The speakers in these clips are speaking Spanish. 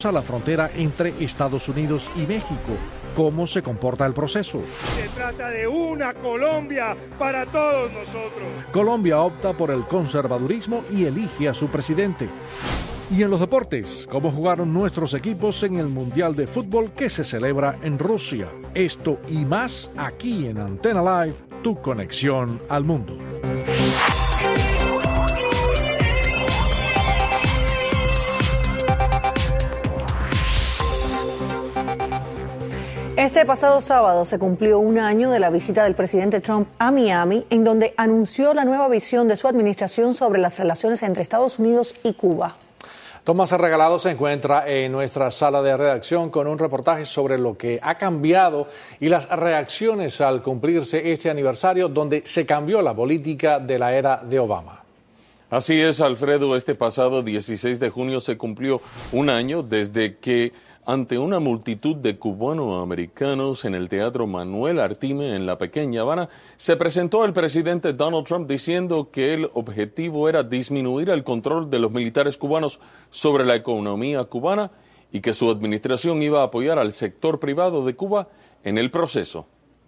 a la frontera entre Estados Unidos y México. ¿Cómo se comporta el proceso? Se trata de una Colombia para todos nosotros. Colombia opta por el conservadurismo y elige a su presidente. Y en los deportes, ¿cómo jugaron nuestros equipos en el Mundial de Fútbol que se celebra en Rusia? Esto y más aquí en Antena Live, tu conexión al mundo. Este pasado sábado se cumplió un año de la visita del presidente Trump a Miami, en donde anunció la nueva visión de su administración sobre las relaciones entre Estados Unidos y Cuba. Tomás Regalado se encuentra en nuestra sala de redacción con un reportaje sobre lo que ha cambiado y las reacciones al cumplirse este aniversario donde se cambió la política de la era de Obama. Así es, Alfredo, este pasado 16 de junio se cumplió un año desde que, ante una multitud de cubanoamericanos en el Teatro Manuel Artime en la pequeña Habana, se presentó el presidente Donald Trump diciendo que el objetivo era disminuir el control de los militares cubanos sobre la economía cubana y que su administración iba a apoyar al sector privado de Cuba en el proceso.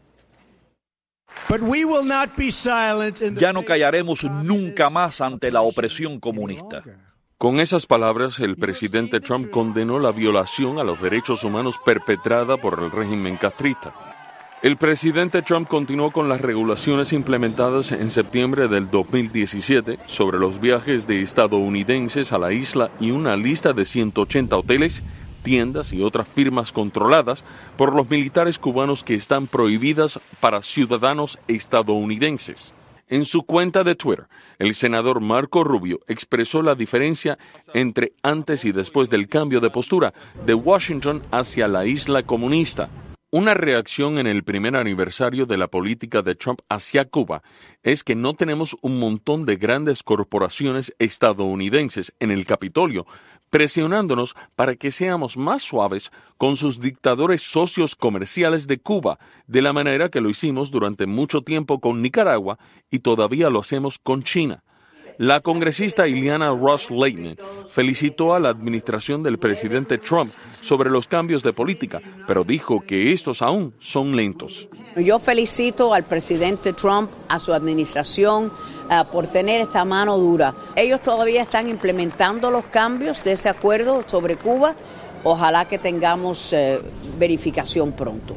Ya no callaremos nunca más ante la opresión comunista. Con esas palabras, el presidente Trump condenó la violación a los derechos humanos perpetrada por el régimen castrista. El presidente Trump continuó con las regulaciones implementadas en septiembre del 2017 sobre los viajes de estadounidenses a la isla y una lista de 180 hoteles, tiendas y otras firmas controladas por los militares cubanos que están prohibidas para ciudadanos estadounidenses. En su cuenta de Twitter, el senador Marco Rubio expresó la diferencia entre antes y después del cambio de postura de Washington hacia la isla comunista. Una reacción en el primer aniversario de la política de Trump hacia Cuba es que no tenemos un montón de grandes corporaciones estadounidenses en el Capitolio presionándonos para que seamos más suaves con sus dictadores socios comerciales de Cuba, de la manera que lo hicimos durante mucho tiempo con Nicaragua y todavía lo hacemos con China. La congresista Ileana Ros-Lehtinen felicitó a la administración del presidente Trump sobre los cambios de política, pero dijo que estos aún son lentos. Yo felicito al presidente Trump, a su administración, por tener esta mano dura. Ellos todavía están implementando los cambios de ese acuerdo sobre Cuba. Ojalá que tengamos verificación pronto.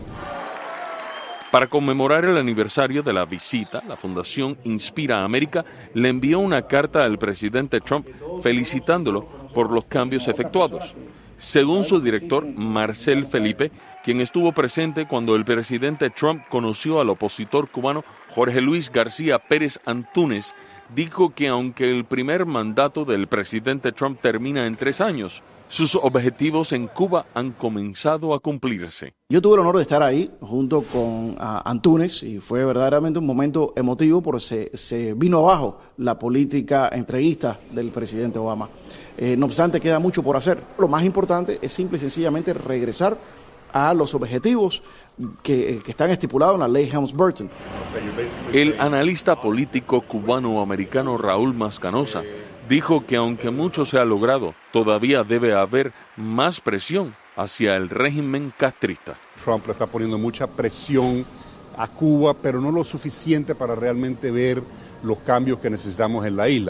Para conmemorar el aniversario de la visita, la Fundación Inspira América le envió una carta al presidente Trump felicitándolo por los cambios efectuados. Según su director, Marcel Felipe, quien estuvo presente cuando el presidente Trump conoció al opositor cubano Jorge Luis García Pérez Antúnez, dijo que aunque el primer mandato del presidente Trump termina en 3 años, sus objetivos en Cuba han comenzado a cumplirse. Yo tuve el honor de estar ahí junto con Antúnez y fue verdaderamente un momento emotivo porque se vino abajo la política entreguista del presidente Obama. No obstante, queda mucho por hacer. Lo más importante es simple y sencillamente regresar a los objetivos que están estipulados en la ley Helms-Burton. El analista político cubano-americano Raúl Mascanosa dijo que aunque mucho se ha logrado, todavía debe haber más presión hacia el régimen castrista. Trump le está poniendo mucha presión a Cuba, pero no lo suficiente para realmente ver los cambios que necesitamos en la isla.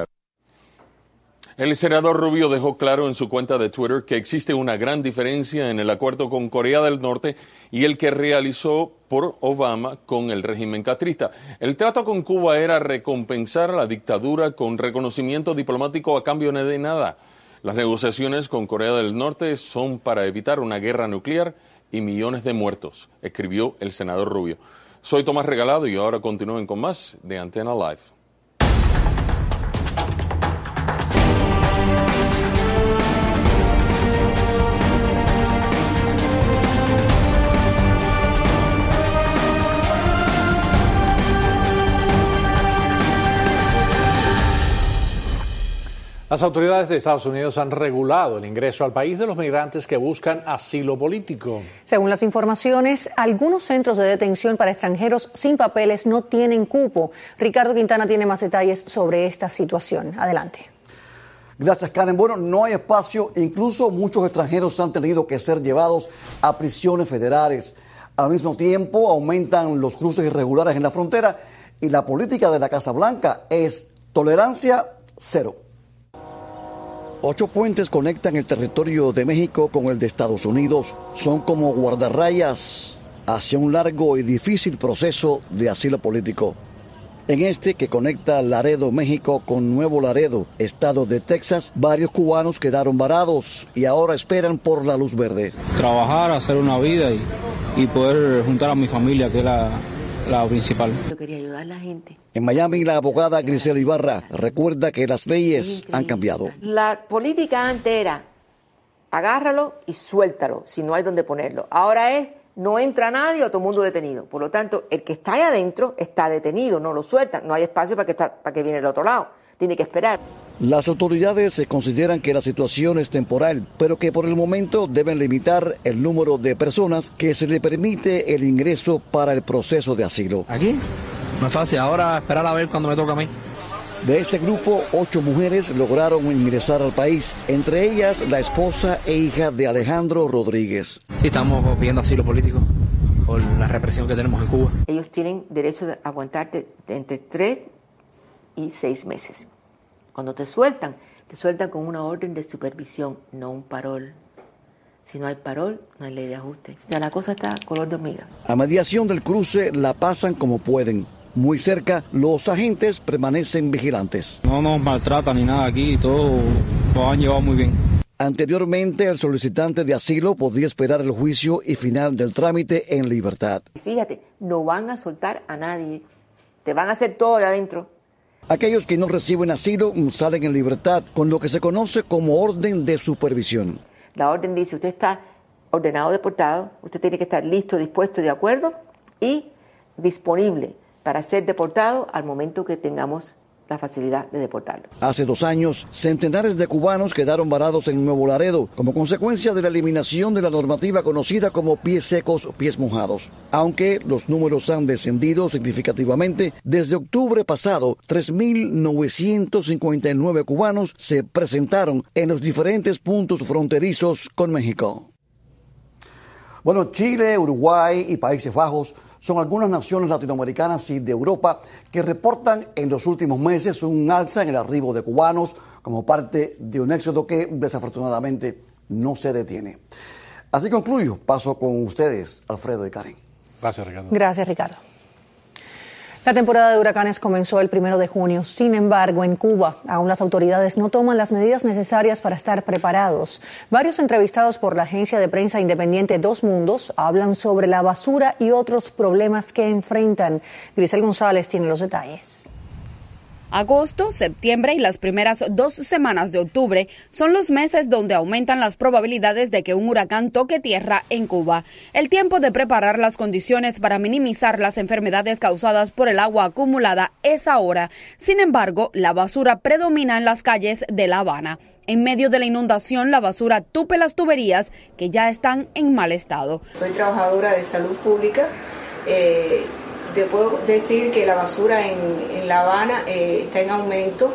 El senador Rubio dejó claro en su cuenta de Twitter que existe una gran diferencia en el acuerdo con Corea del Norte y el que realizó por Obama con el régimen castrista. El trato con Cuba era recompensar a la dictadura con reconocimiento diplomático a cambio de nada. Las negociaciones con Corea del Norte son para evitar una guerra nuclear y millones de muertos, escribió el senador Rubio. Soy Tomás Regalado y ahora continúen con más de Antena Live. Las autoridades de Estados Unidos han regulado el ingreso al país de los migrantes que buscan asilo político. Según las informaciones, algunos centros de detención para extranjeros sin papeles no tienen cupo. Ricardo Quintana tiene más detalles sobre esta situación. Adelante. Gracias, Karen. Bueno, no hay espacio. Incluso muchos extranjeros han tenido que ser llevados a prisiones federales. Al mismo tiempo, aumentan los cruces irregulares en la frontera y la política de la Casa Blanca es tolerancia cero. 8 puentes conectan el territorio de México con el de Estados Unidos. Son como guardarrayas hacia un largo y difícil proceso de asilo político. En este, que conecta Laredo, México, con Nuevo Laredo, estado de Texas, varios cubanos quedaron varados y ahora esperan por la luz verde. Trabajar, hacer una vida y poder juntar a mi familia, que es la principal. Yo quería ayudar a la gente. En Miami, la abogada Grisel Ibarra recuerda que las leyes han cambiado. La política antes era agárralo y suéltalo, si no hay donde ponerlo. Ahora es no entra nadie o todo el mundo detenido. Por lo tanto, el que está ahí adentro está detenido, no lo sueltan, no hay espacio para que viene del otro lado, tiene que esperar. Las autoridades consideran que la situación es temporal, pero que por el momento deben limitar el número de personas que se le permite el ingreso para el proceso de asilo. Aquí, no es fácil, ahora esperar a ver cuando me toca a mí. De este grupo, 8 mujeres lograron ingresar al país, entre ellas la esposa e hija de Alejandro Rodríguez. Sí, estamos pidiendo asilo político por la represión que tenemos en Cuba. Ellos tienen derecho a aguantarte entre 3 y 6 meses. Cuando te sueltan con una orden de supervisión, no un parol. Si no hay parol, no hay ley de ajuste. Ya la cosa está color de hormiga. A mediación del cruce la pasan como pueden. Muy cerca, los agentes permanecen vigilantes. No nos maltratan ni nada aquí, todo lo han llevado muy bien. Anteriormente, el solicitante de asilo podía esperar el juicio y final del trámite en libertad. Fíjate, no van a soltar a nadie, te van a hacer todo de adentro. Aquellos que no reciben asilo salen en libertad con lo que se conoce como orden de supervisión. La orden dice, usted está ordenado deportado, usted tiene que estar listo, dispuesto, de acuerdo y disponible para ser deportado al momento que tengamos la facilidad de deportarlo. Hace 2 años, centenares de cubanos quedaron varados en Nuevo Laredo como consecuencia de la eliminación de la normativa conocida como pies secos, pies mojados. Aunque los números han descendido significativamente, desde octubre pasado, 3.959 cubanos se presentaron en los diferentes puntos fronterizos con México. Bueno, Chile, Uruguay y Países Bajos son algunas naciones latinoamericanas y de Europa que reportan en los últimos meses un alza en el arribo de cubanos como parte de un éxodo que desafortunadamente no se detiene. Así concluyo. Paso con ustedes, Alfredo y Karen. Gracias, Ricardo. Gracias, Ricardo. La temporada de huracanes comenzó el 1 de junio. Sin embargo, en Cuba, aún las autoridades no toman las medidas necesarias para estar preparados. Varios entrevistados por la agencia de prensa independiente Dos Mundos hablan sobre la basura y otros problemas que enfrentan. Grisel González tiene los detalles. Agosto, septiembre y las primeras 2 semanas de octubre son los meses donde aumentan las probabilidades de que un huracán toque tierra en Cuba. El tiempo de preparar las condiciones para minimizar las enfermedades causadas por el agua acumulada es ahora. Sin embargo, la basura predomina en las calles de La Habana. En medio de la inundación, la basura tupe las tuberías que ya están en mal estado. Soy trabajadora de salud pública. Te puedo decir que la basura en La Habana está en aumento.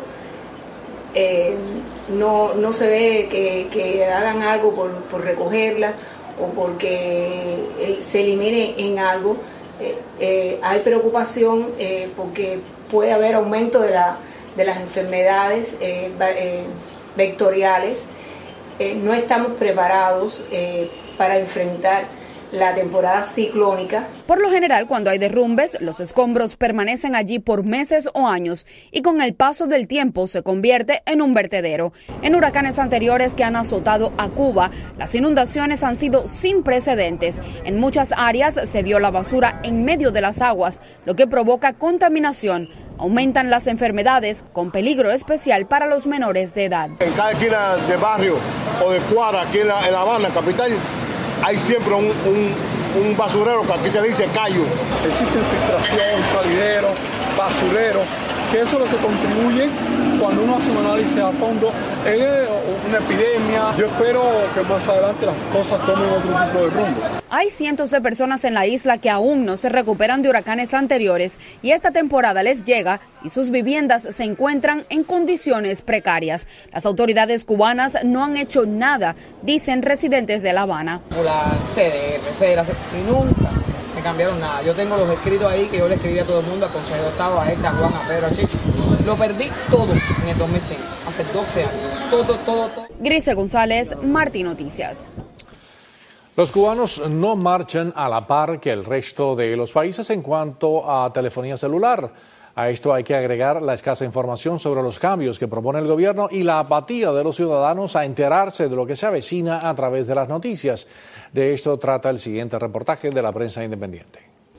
No se ve que hagan algo por recogerla o porque se elimine en algo. Hay preocupación porque puede haber aumento de las enfermedades vectoriales. No estamos preparados para enfrentar la temporada ciclónica. Por lo general, cuando hay derrumbes, los escombros permanecen allí por meses o años y con el paso del tiempo se convierte en un vertedero. En huracanes anteriores que han azotado a Cuba, las inundaciones han sido sin precedentes. En muchas áreas se vio la basura en medio de las aguas, lo que provoca contaminación. Aumentan las enfermedades con peligro especial para los menores de edad. En cada esquina de barrio o de cuadra aquí en La Habana, capital, hay siempre un basurero que aquí se dice callo. Existen filtración, salidero, basurero que eso es lo que contribuye cuando uno hace un análisis a fondo. Es una epidemia. Yo espero que más adelante las cosas tomen otro tipo de rumbo. Hay cientos de personas en la isla que aún no se recuperan de huracanes anteriores y esta temporada les llega y sus viviendas se encuentran en condiciones precarias. Las autoridades cubanas no han hecho nada, dicen residentes de La Habana. La CDR, Federación, y nunca me cambiaron nada. Yo tengo los escritos ahí que yo le escribí a todo el mundo, al Consejo de Estado, a Edda, a Juan, a Pedro, a Chicho. Lo perdí todo en el 2005, hace 12 años. Todo. Grisel González, Martí Noticias. Los cubanos no marchan a la par que el resto de los países en cuanto a telefonía celular. A esto hay que agregar la escasa información sobre los cambios que propone el gobierno y la apatía de los ciudadanos a enterarse de lo que se avecina a través de las noticias. De esto trata el siguiente reportaje de la prensa independiente.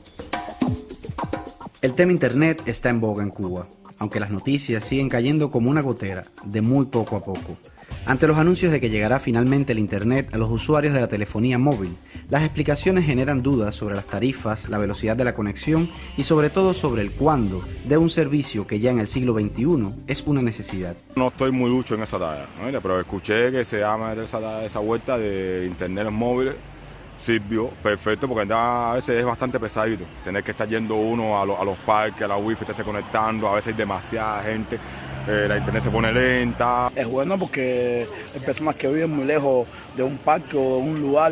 El tema Internet está en boga en Cuba, aunque las noticias siguen cayendo como una gotera, de muy poco a poco. Ante los anuncios de que llegará finalmente el Internet a los usuarios de la telefonía móvil, las explicaciones generan dudas sobre las tarifas, la velocidad de la conexión y sobre todo sobre el cuándo de un servicio que ya en el siglo XXI es una necesidad. No estoy muy ducho en esa tarea, ¿no? Pero escuché que se llama esa vuelta de Internet en móviles. Sirvió perfecto porque a veces es bastante pesadito tener que estar yendo uno a los parques, a la wifi, estarse conectando, a veces hay demasiada gente, la internet se pone lenta. Es bueno porque hay personas que viven muy lejos de un parque o de un lugar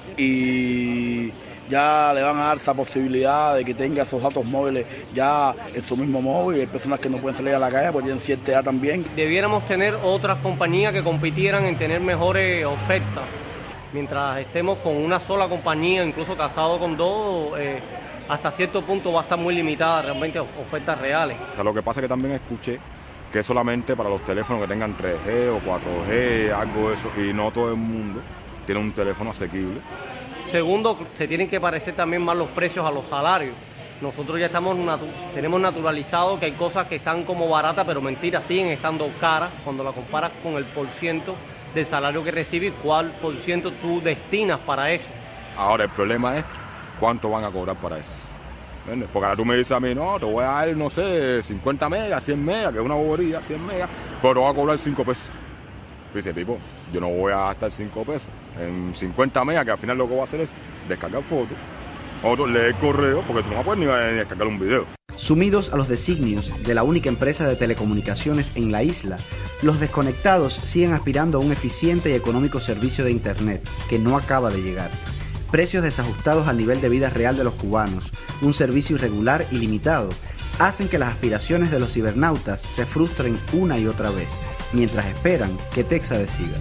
y ya le van a dar esa posibilidad de que tenga esos datos móviles ya en su mismo móvil. Hay personas que no pueden salir a la calle porque tienen cierta edad también. Debiéramos tener otras compañías que compitieran en tener mejores ofertas. Mientras estemos con una sola compañía, incluso casado con dos, hasta cierto punto va a estar muy limitada realmente ofertas reales. O sea, lo que pasa es que también escuché que es solamente para los teléfonos que tengan 3G o 4G, algo de eso, y no todo el mundo tiene un teléfono asequible. Segundo, se tienen que parecer también más los precios a los salarios. Nosotros ya tenemos naturalizado que hay cosas que están como baratas, pero mentiras, siguen estando caras cuando la comparas con el porciento del salario que recibes, cuál por ciento tú destinas para eso. Ahora el problema es cuánto van a cobrar para eso. ¿Entiendes? Porque ahora tú me dices a mí, no, te voy a dar, no sé, 50 megas, 100 megas, que es una bobería, 100 megas, pero te voy a cobrar 5 pesos. Dice, Pipo, yo no voy a gastar 5 pesos en 50 megas, que al final lo que voy a hacer es descargar fotos, otro leer correo, porque tú no puedes ni descargar un video. Sumidos a los designios de la única empresa de telecomunicaciones en la isla, los desconectados siguen aspirando a un eficiente y económico servicio de Internet que no acaba de llegar. Precios desajustados al nivel de vida real de los cubanos, un servicio irregular y limitado, hacen que las aspiraciones de los cibernautas se frustren una y otra vez, mientras esperan que Texas decida.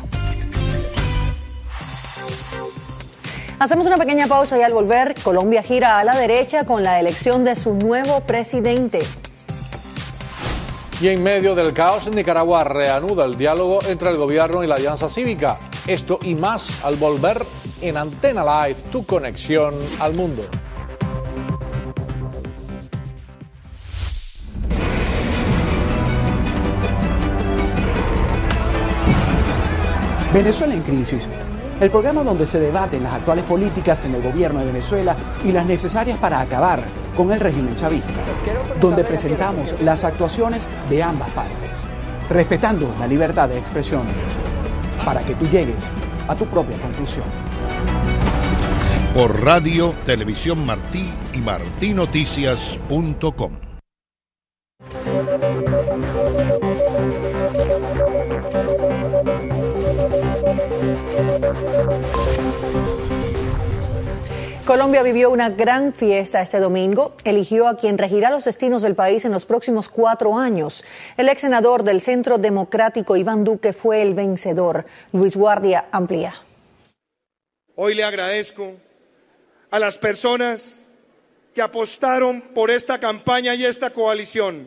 Hacemos una pequeña pausa y al volver, Colombia gira a la derecha con la elección de su nuevo presidente. Y en medio del caos, Nicaragua reanuda el diálogo entre el gobierno y la Alianza Cívica. Esto y más al volver en Antena Live, tu conexión al mundo. Venezuela en crisis. El programa donde se debaten las actuales políticas en el gobierno de Venezuela y las necesarias para acabar con el régimen chavista, donde presentamos las actuaciones de ambas partes, respetando la libertad de expresión, para que tú llegues a tu propia conclusión. Por Radio, Televisión Martí y martinoticias.com. Colombia vivió una gran fiesta este domingo. Eligió a quien regirá los destinos del país en los próximos 4 años. El ex senador del Centro Democrático, Iván Duque, fue el vencedor. Luis Guardia amplía. Hoy le agradezco a las personas que apostaron por esta campaña y esta coalición.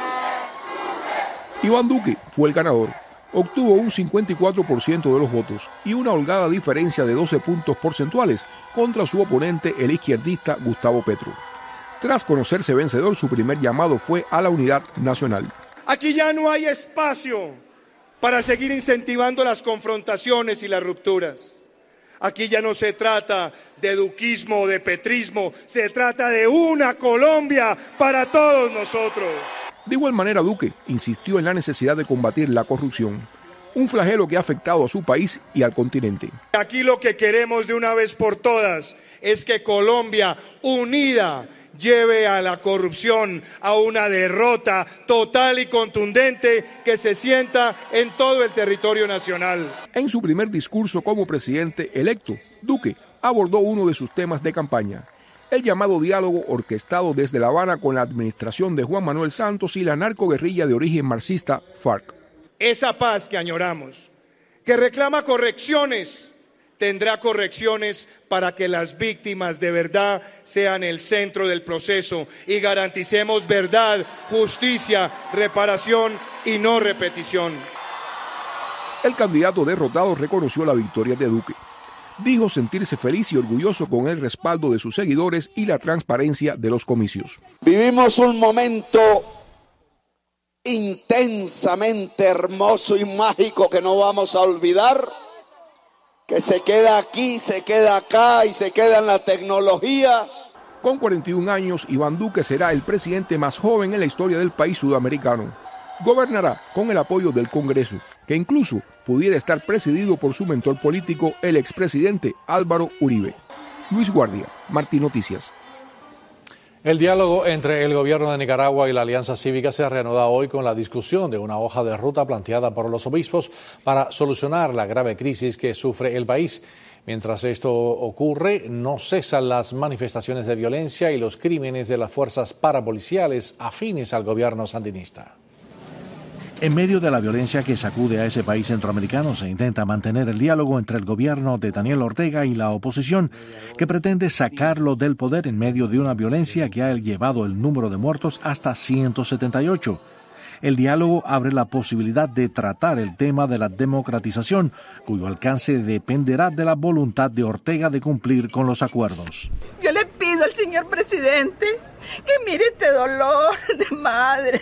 Iván Duque fue el ganador. Obtuvo un 54% de los votos y una holgada diferencia de 12 puntos porcentuales contra su oponente, el izquierdista Gustavo Petro. Tras conocerse vencedor, su primer llamado fue a la unidad nacional. Aquí ya no hay espacio para seguir incentivando las confrontaciones y las rupturas. Aquí ya no se trata de duquismo o de petrismo, se trata de una Colombia para todos nosotros. De igual manera, Duque insistió en la necesidad de combatir la corrupción, un flagelo que ha afectado a su país y al continente. Aquí lo que queremos de una vez por todas es que Colombia, unida, lleve a la corrupción a una derrota total y contundente que se sienta en todo el territorio nacional. En su primer discurso como presidente electo, Duque abordó uno de sus temas de campaña: el llamado diálogo orquestado desde La Habana con la administración de Juan Manuel Santos y la narcoguerrilla de origen marxista FARC. Esa paz que añoramos, que reclama correcciones, tendrá correcciones para que las víctimas de verdad sean el centro del proceso y garanticemos verdad, justicia, reparación y no repetición. El candidato derrotado reconoció la victoria de Duque. Dijo sentirse feliz y orgulloso con el respaldo de sus seguidores y la transparencia de los comicios. Vivimos un momento intensamente hermoso y mágico que no vamos a olvidar, que se queda aquí, se queda acá y se queda en la tecnología. Con 41 años, Iván Duque será el presidente más joven en la historia del país sudamericano. Gobernará con el apoyo del Congreso, que incluso pudiera estar presidido por su mentor político, el expresidente Álvaro Uribe. Luis Guardia, Martí Noticias. El diálogo entre el gobierno de Nicaragua y la Alianza Cívica se reanuda hoy con la discusión de una hoja de ruta planteada por los obispos para solucionar la grave crisis que sufre el país. Mientras esto ocurre, no cesan las manifestaciones de violencia y los crímenes de las fuerzas parapoliciales afines al gobierno sandinista. En medio de la violencia que sacude a ese país centroamericano, se intenta mantener el diálogo entre el gobierno de Daniel Ortega y la oposición, que pretende sacarlo del poder en medio de una violencia que ha llevado el número de muertos hasta 178. El diálogo abre la posibilidad de tratar el tema de la democratización, cuyo alcance dependerá de la voluntad de Ortega de cumplir con los acuerdos. Yo le pido al señor presidente que mire este dolor de madre.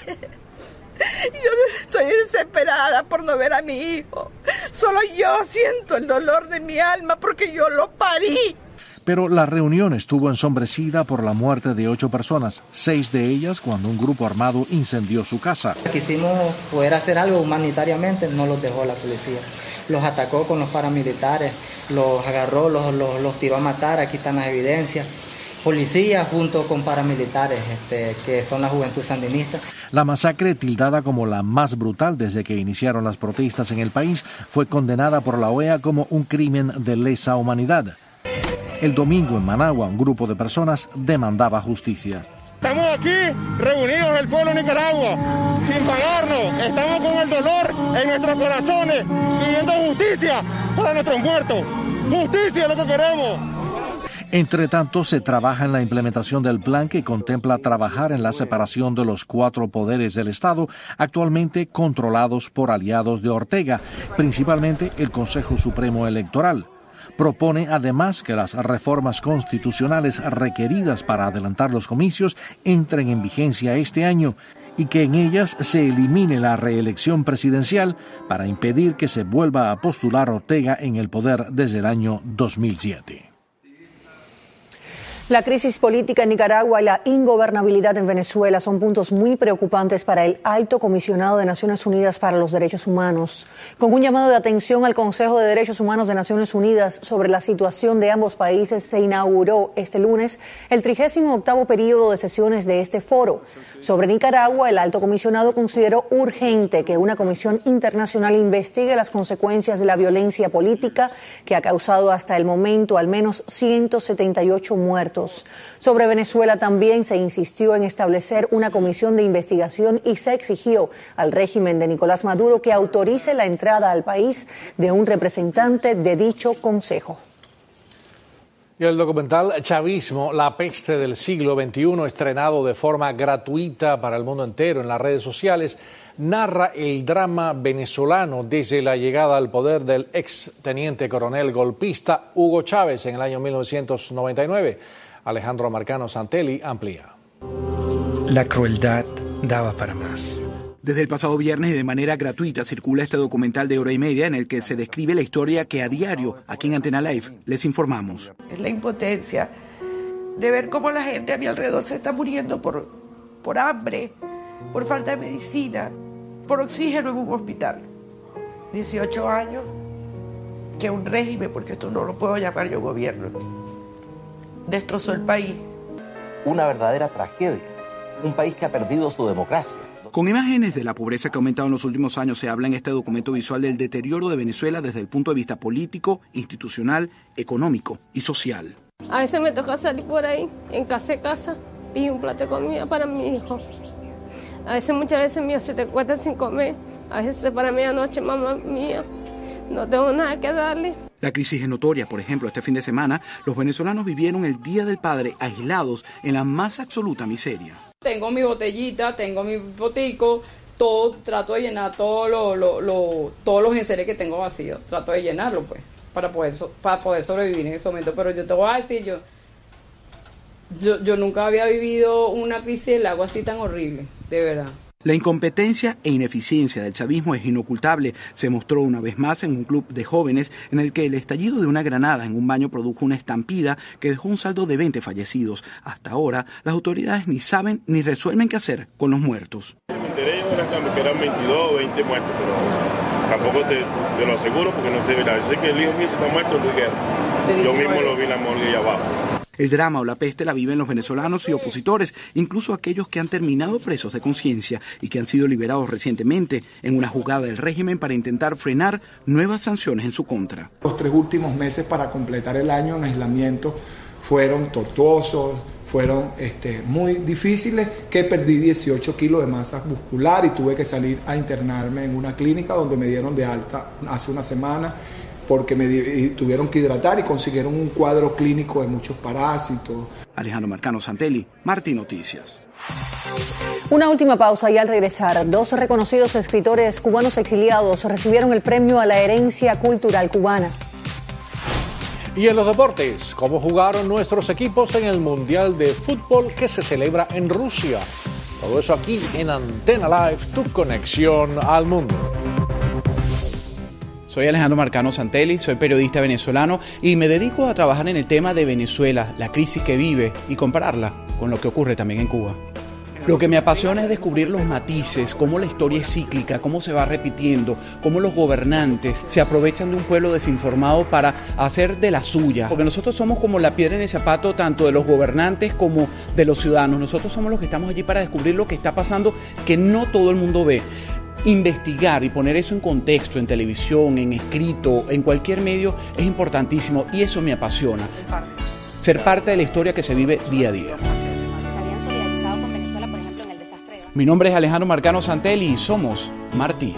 Yo estoy desesperada por no ver a mi hijo. Solo yo siento el dolor de mi alma porque yo lo parí. Pero la reunión estuvo ensombrecida por la muerte de 8 personas, 6 de ellas cuando un grupo armado incendió su casa. Quisimos poder hacer algo humanitariamente, no los dejó la policía. Los atacó con los paramilitares, los agarró, los tiró a matar, aquí están las evidencias. Policía junto con paramilitares, que son la Juventud Sandinista. La masacre, tildada como la más brutal desde que iniciaron las protestas en el país, fue condenada por la OEA como un crimen de lesa humanidad. El domingo en Managua, un grupo de personas demandaba justicia. Estamos aquí reunidos el pueblo de Nicaragua, sin pagarnos, estamos con el dolor en nuestros corazones, pidiendo justicia para nuestros muertos. Justicia es lo que queremos. Entre tanto, se trabaja en la implementación del plan que contempla trabajar en la separación de los 4 poderes del Estado, actualmente controlados por aliados de Ortega, principalmente el Consejo Supremo Electoral. Propone además que las reformas constitucionales requeridas para adelantar los comicios entren en vigencia este año y que en ellas se elimine la reelección presidencial para impedir que se vuelva a postular Ortega en el poder desde el año 2007. La crisis política en Nicaragua y la ingobernabilidad en Venezuela son puntos muy preocupantes para el Alto Comisionado de Naciones Unidas para los Derechos Humanos. Con un llamado de atención al Consejo de Derechos Humanos de Naciones Unidas sobre la situación de ambos países, se inauguró este lunes el 38º periodo de sesiones de este foro. Sobre Nicaragua, el Alto Comisionado consideró urgente que una comisión internacional investigue las consecuencias de la violencia política que ha causado hasta el momento al menos 178 muertos. Sobre Venezuela también se insistió en establecer una comisión de investigación y se exigió al régimen de Nicolás Maduro que autorice la entrada al país de un representante de dicho consejo. Y el documental Chavismo, la peste del siglo XXI, estrenado de forma gratuita para el mundo entero en las redes sociales, narra el drama venezolano desde la llegada al poder del ex teniente coronel golpista Hugo Chávez en el año 1999. Alejandro Marcano Santelli amplía. La crueldad daba para más. Desde el pasado viernes y de manera gratuita circula este documental de 1 hora y media en el que se describe la historia que a diario aquí en Antena Live les informamos. Es la impotencia de ver cómo la gente a mi alrededor se está muriendo por hambre, por falta de medicina, por oxígeno en un hospital. 18 años que un régimen, porque esto no lo puedo llamar yo gobierno, destrozó el país. Una verdadera tragedia, un país que ha perdido su democracia. Con imágenes de la pobreza que ha aumentado en los últimos años, se habla en este documento visual del deterioro de Venezuela desde el punto de vista político, institucional, económico y social. A veces me toca salir por ahí, en casa, y un plato de comida para mi hijo. A veces, muchas veces, mío, se te cuesta sin comer. A veces para medianoche, mamá mía, no tengo nada que darle. La crisis es notoria. Por ejemplo, este fin de semana, los venezolanos vivieron el Día del Padre aislados en la más absoluta miseria. Tengo mi botellita, tengo mi botico, todo, trato de llenar todos los enseres que tengo vacíos. Trato de llenarlo, pues, para poder sobrevivir en ese momento. Pero yo te voy a decir, yo nunca había vivido una crisis del agua así tan horrible, de verdad. La incompetencia e ineficiencia del chavismo es inocultable. Se mostró una vez más en un club de jóvenes en el que el estallido de una granada en un baño produjo una estampida que dejó un saldo de 20 fallecidos. Hasta ahora, las autoridades ni saben ni resuelven qué hacer con los muertos. Me enteré que eran 22 o 20 muertos, pero tampoco te lo aseguro porque no sé, ¿verdad? Sé que el hijo mío está muerto, Luis Guerra. Yo mismo lo vi en la morgue allá abajo. El drama o la peste la viven los venezolanos y opositores, incluso aquellos que han terminado presos de conciencia y que han sido liberados recientemente en una jugada del régimen para intentar frenar nuevas sanciones en su contra. Los 3 últimos meses para completar el año en aislamiento fueron tortuosos, fueron muy difíciles, que perdí 18 kilos de masa muscular y tuve que salir a internarme en una clínica donde me dieron de alta hace una semana, porque tuvieron que hidratar y consiguieron un cuadro clínico de muchos parásitos. Alejandro Marcano Santelli, Martí Noticias. Una última pausa y al regresar, 2 reconocidos escritores cubanos exiliados recibieron el premio a la herencia cultural cubana. Y en los deportes, ¿cómo jugaron nuestros equipos en el Mundial de Fútbol que se celebra en Rusia? Todo eso aquí en Antena Live, tu conexión al mundo. Soy Alejandro Marcano Santelli, soy periodista venezolano y me dedico a trabajar en el tema de Venezuela, la crisis que vive y compararla con lo que ocurre también en Cuba. Lo que me apasiona es descubrir los matices, cómo la historia es cíclica, cómo se va repitiendo, cómo los gobernantes se aprovechan de un pueblo desinformado para hacer de la suya. Porque nosotros somos como la piedra en el zapato tanto de los gobernantes como de los ciudadanos. Nosotros somos los que estamos allí para descubrir lo que está pasando que no todo el mundo ve. Investigar y poner eso en contexto, en televisión, en escrito, en cualquier medio, es importantísimo y eso me apasiona. Ser parte de la historia que se vive día a día. Mi nombre es Alejandro Marcano Santelli y somos Martí.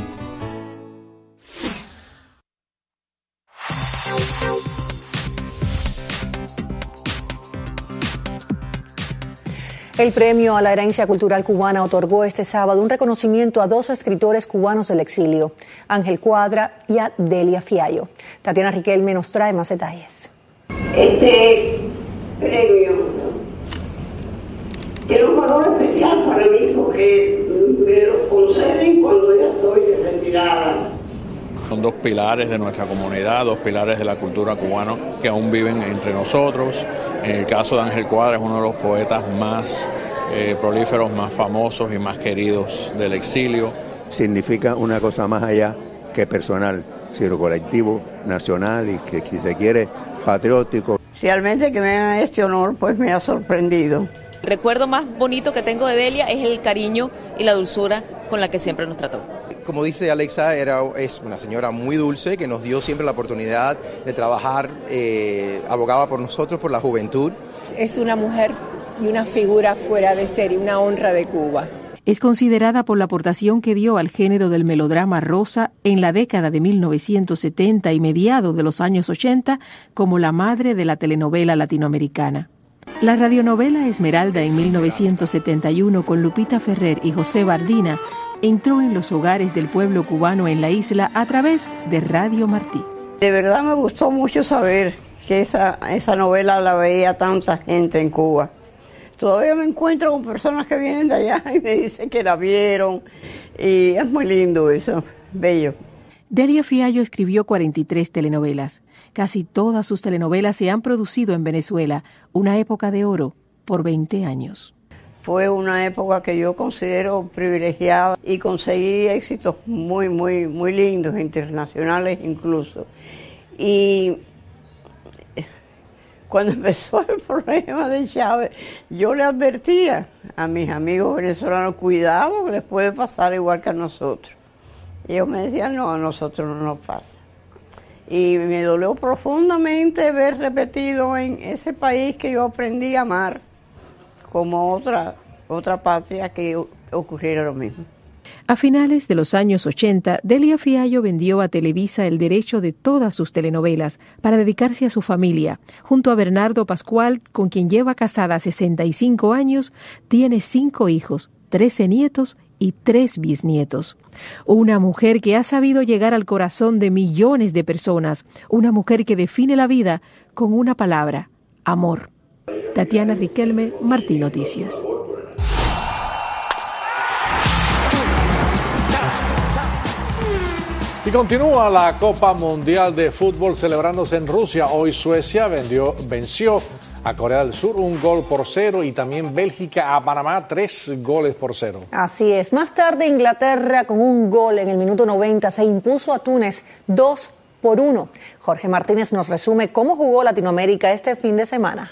El premio a la herencia cultural cubana otorgó este sábado un reconocimiento a 2 escritores cubanos del exilio, Ángel Cuadra y a Delia Fiallo. Tatiana Riquelme nos trae más detalles. Este premio tiene un valor especial para mí porque me lo conceden cuando ya estoy retirada. Son 2 pilares de nuestra comunidad, 2 pilares de la cultura cubana que aún viven entre nosotros. En el caso de Ángel Cuadra es uno de los poetas más prolíferos, más famosos y más queridos del exilio. Significa una cosa más allá que personal, sino colectivo, nacional y que si se quiere patriótico. Realmente que me hagan este honor pues me ha sorprendido. El recuerdo más bonito que tengo de Delia es el cariño y la dulzura con la que siempre nos trató. Como dice Alexa, es una señora muy dulce que nos dio siempre la oportunidad de trabajar, abogaba por nosotros, por la juventud. Es una mujer y una figura fuera de serie, una honra de Cuba. Es considerada por la aportación que dio al género del melodrama rosa en la década de 1970 y mediados de los años 80 como la madre de la telenovela latinoamericana. La radionovela Esmeralda en 1971 con Lupita Ferrer y José Bardina entró en los hogares del pueblo cubano en la isla a través de Radio Martí. De verdad me gustó mucho saber que esa novela la veía tanta gente en Cuba. Todavía me encuentro con personas que vienen de allá y me dicen que la vieron y es muy lindo eso, bello. Delia Fiallo escribió 43 telenovelas. Casi todas sus telenovelas se han producido en Venezuela, una época de oro, por 20 años. Fue una época que yo considero privilegiada y conseguí éxitos muy, muy, muy lindos, internacionales incluso. Y cuando empezó el problema de Chávez, yo le advertía a mis amigos venezolanos, cuidado que les puede pasar igual que a nosotros. Y ellos me decían, no, a nosotros no nos pasa. Y me dolió profundamente ver repetido en ese país que yo aprendí a amar, como otra patria, que ocurriera lo mismo. A finales de los años 80, Delia Fiallo vendió a Televisa el derecho de todas sus telenovelas para dedicarse a su familia. Junto a Bernardo Pascual, con quien lleva casada 65 años, tiene 5 hijos, 13 nietos y 3 bisnietos. Una mujer que ha sabido llegar al corazón de millones de personas. Una mujer que define la vida con una palabra: amor. Tatiana Riquelme, Martín Noticias. Y continúa la Copa Mundial de Fútbol celebrándose en Rusia. Hoy Suecia venció a Corea del Sur 1-0 y también Bélgica a Panamá 3-0. Así es. Más tarde Inglaterra con un gol en el minuto 90 se impuso a Túnez 2-1. Jorge Martínez nos resume cómo jugó Latinoamérica este fin de semana.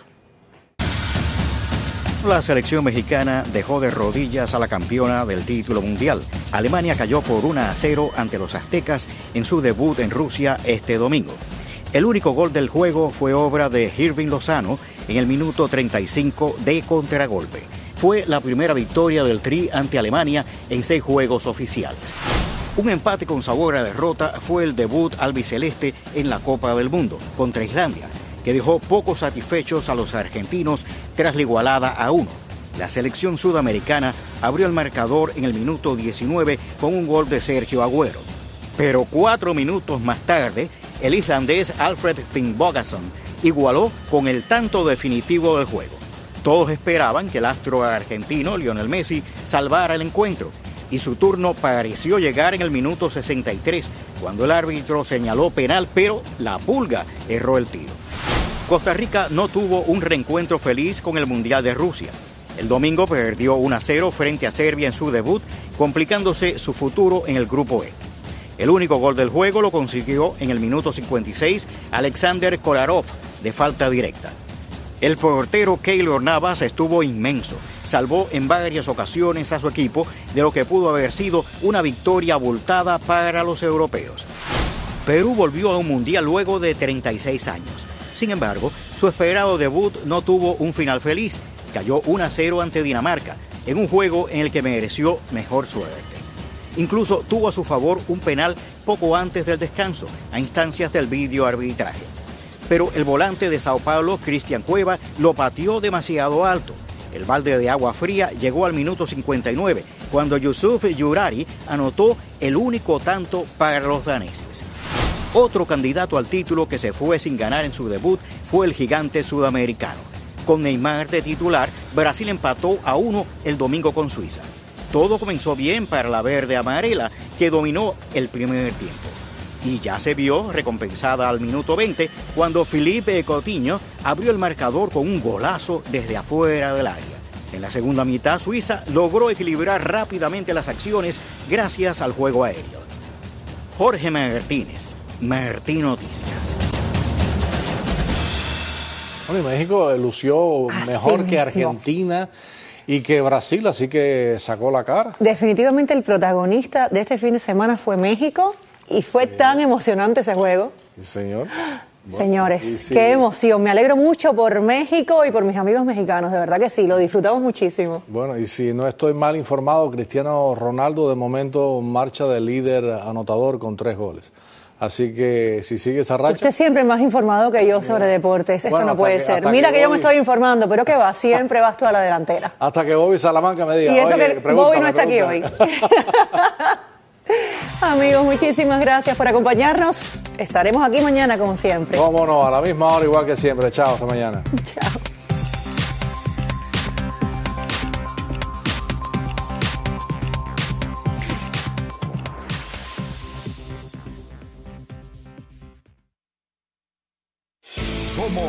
La selección mexicana dejó de rodillas a la campeona del título mundial. Alemania cayó por 1-0 ante los aztecas en su debut en Rusia este domingo. El único gol del juego fue obra de Hirving Lozano en el minuto 35 de contragolpe. Fue la primera victoria del Tri ante Alemania en 6 juegos oficiales. Un empate con sabor a derrota fue el debut albiceleste en la Copa del Mundo contra Islandia, que dejó poco satisfechos a los argentinos tras la igualada a 1. La selección sudamericana abrió el marcador en el minuto 19 con un gol de Sergio Agüero. Pero 4 minutos más tarde, el islandés Alfred Finnbogason igualó con el tanto definitivo del juego. Todos esperaban que el astro argentino Lionel Messi salvara el encuentro, y su turno pareció llegar en el minuto 63, cuando el árbitro señaló penal, pero la Pulga erró el tiro. Costa Rica no tuvo un reencuentro feliz con el Mundial de Rusia. El domingo perdió 1-0 frente a Serbia en su debut, complicándose su futuro en el Grupo E. El único gol del juego lo consiguió en el minuto 56 Alexander Kolarov, de falta directa. El portero Keylor Navas estuvo inmenso. Salvó en varias ocasiones a su equipo de lo que pudo haber sido una victoria abultada para los europeos. Perú volvió a un mundial luego de 36 años. Sin embargo, su esperado debut no tuvo un final feliz. Cayó 1-0 ante Dinamarca, en un juego en el que mereció mejor suerte. Incluso tuvo a su favor un penal poco antes del descanso, a instancias del videoarbitraje. Pero el volante de Sao Paulo, Cristian Cueva, lo pateó demasiado alto. El balde de agua fría llegó al minuto 59, cuando Yusuf Yurari anotó el único tanto para los daneses. Otro candidato al título que se fue sin ganar en su debut fue el gigante sudamericano. Con Neymar de titular, Brasil empató a 1 el domingo con Suiza. Todo comenzó bien para la verde amarela, que dominó el primer tiempo. Y ya se vio recompensada al minuto 20, cuando Felipe Coutinho abrió el marcador con un golazo desde afuera del área. En la segunda mitad, Suiza logró equilibrar rápidamente las acciones gracias al juego aéreo. Jorge Martínez, Martín Noticias. Bueno, México lució mejor que Argentina y que Brasil, así que sacó la cara. Definitivamente el protagonista de este fin de semana fue México y fue tan emocionante ese juego. Sí, señor. Bueno, señores, qué emoción. Me alegro mucho por México y por mis amigos mexicanos, de verdad que sí, lo disfrutamos muchísimo. Bueno, y si no estoy mal informado, Cristiano Ronaldo de momento marcha de líder anotador con 3 goles. Así que si sigue esa racha... Usted siempre es más informado que yo sobre deportes. Esto no puede ser. Mira que yo me estoy informando, pero ¿qué va? Siempre vas tú a la delantera. Hasta que Bobby Salamanca me diga... Y eso que Bobby no está aquí hoy. Amigos, muchísimas gracias por acompañarnos. Estaremos aquí mañana como siempre. Cómo no, a la misma hora igual que siempre. Chao, hasta mañana. Chao. Somos